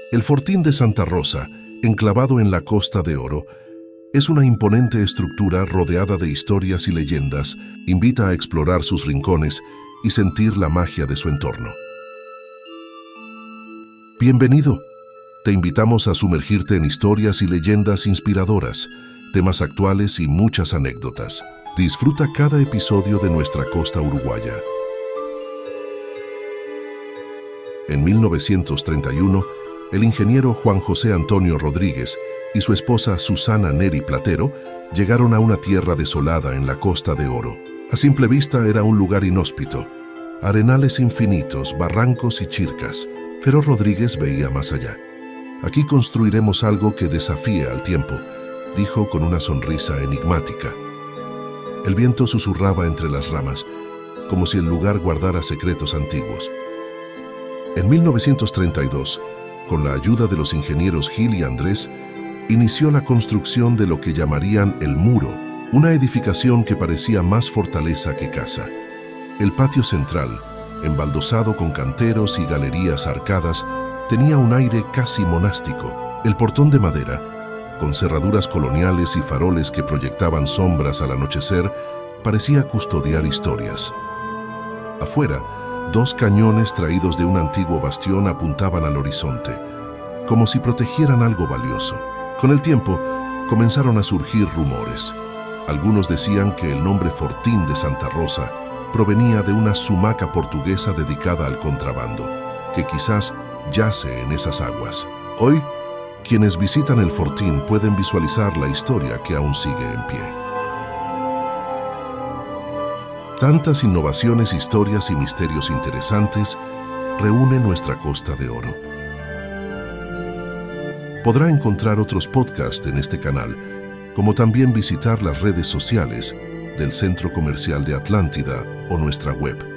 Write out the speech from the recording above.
El Fortín de Santa Rosa, enclavado en la Costa de Oro, es una imponente estructura rodeada de historias y leyendas. Invita a explorar sus rincones y sentir la magia de su entorno. Bienvenido. Te invitamos a sumergirte en historias y leyendas inspiradoras, temas actuales y muchas anécdotas. Disfruta cada episodio de nuestra costa uruguaya. En 1931, el ingeniero Juan José Antonio Rodríguez y su esposa Susana Neri Platero llegaron a una tierra desolada en la Costa de Oro. A simple vista era un lugar inhóspito, arenales infinitos, barrancos y chircas, pero Rodríguez veía más allá. Aquí construiremos algo que desafíe al tiempo, dijo con una sonrisa enigmática. El viento susurraba entre las ramas, como si el lugar guardara secretos antiguos. En 1932, con la ayuda de los ingenieros Gil y Andrés, inició la construcción de lo que llamarían el Muro, una edificación que parecía más fortaleza que casa. El patio central, embaldosado con canteros y galerías arcadas, tenía un aire casi monástico. El portón de madera, con cerraduras coloniales y faroles que proyectaban sombras al anochecer, parecía custodiar historias. Afuera, 2 cañones traídos de un antiguo bastión apuntaban al horizonte, como si protegieran algo valioso. Con el tiempo, comenzaron a surgir rumores. Algunos decían que el nombre Fortín de Santa Rosa provenía de una sumaca portuguesa dedicada al contrabando, que quizás yace en esas aguas. Hoy, quienes visitan el Fortín pueden visualizar la historia que aún sigue en pie. Tantas innovaciones, historias y misterios interesantes reúne nuestra Costa de Oro. Podrá encontrar otros podcasts en este canal, como también visitar las redes sociales del Centro Comercial de Atlántida o nuestra web.